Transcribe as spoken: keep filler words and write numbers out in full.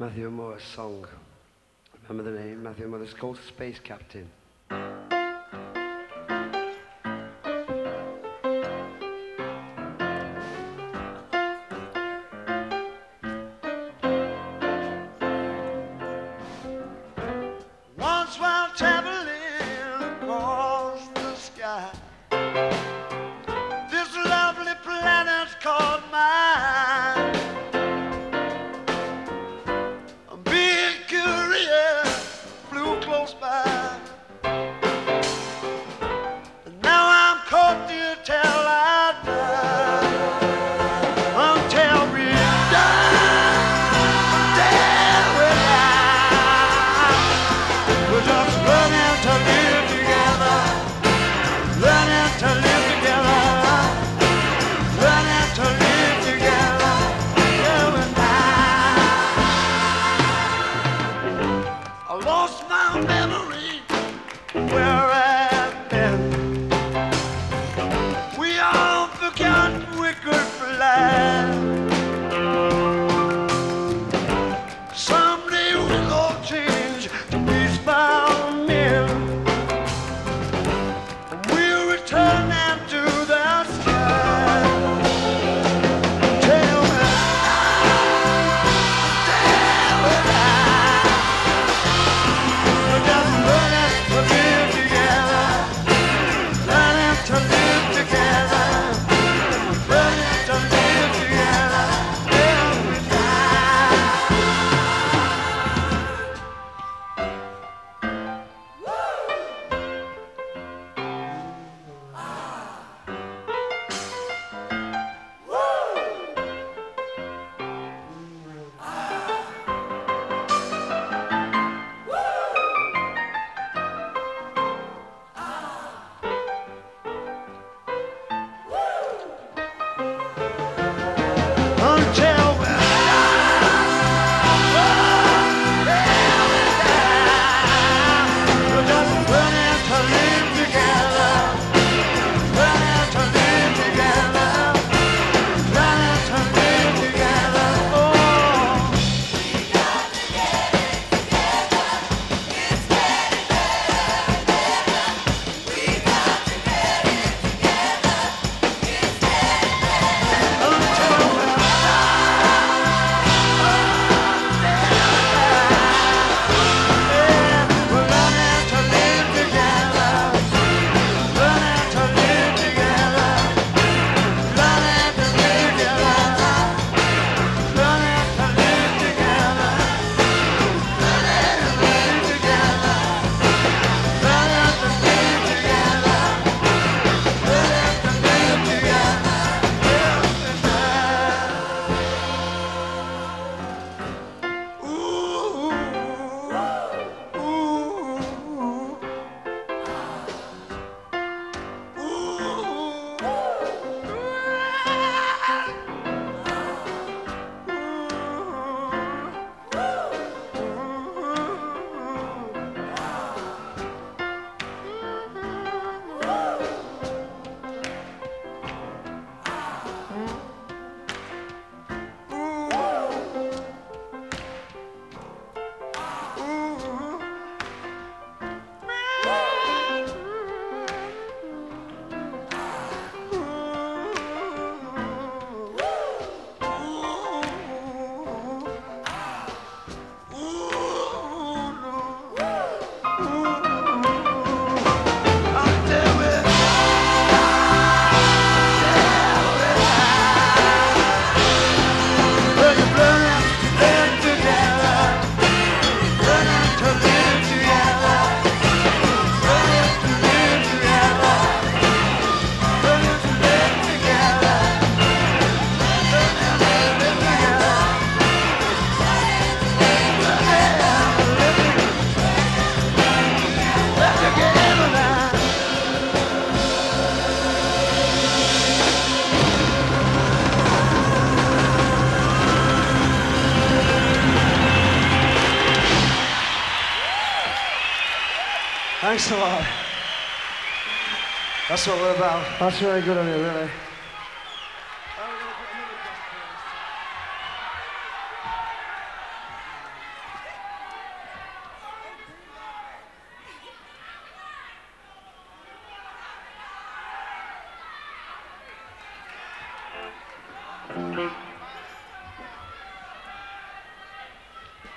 Matthew Moore's song. Remember the name? Matthew Moore. It's called Space Captain. Once while traveling across the sky, this lovely planet called mine. Being curious, flew close by, and now I'm caught here till I die. Until we die, until we die, we're just learning to live together, learning to live together, learning to live together, till we die. I lost my memory where I've been. We all forgot we could fly. Someday we'll all change to peacebound men, and we'll return them to the sky. Till we till we die, we're just learning to live together, learning to live together, learning to live together till we die. Until we die, we're just learning to live together, learning to live together, learning to live together. Oh. Thanks a lot. That's what we're about. That's very good of you, really. Thank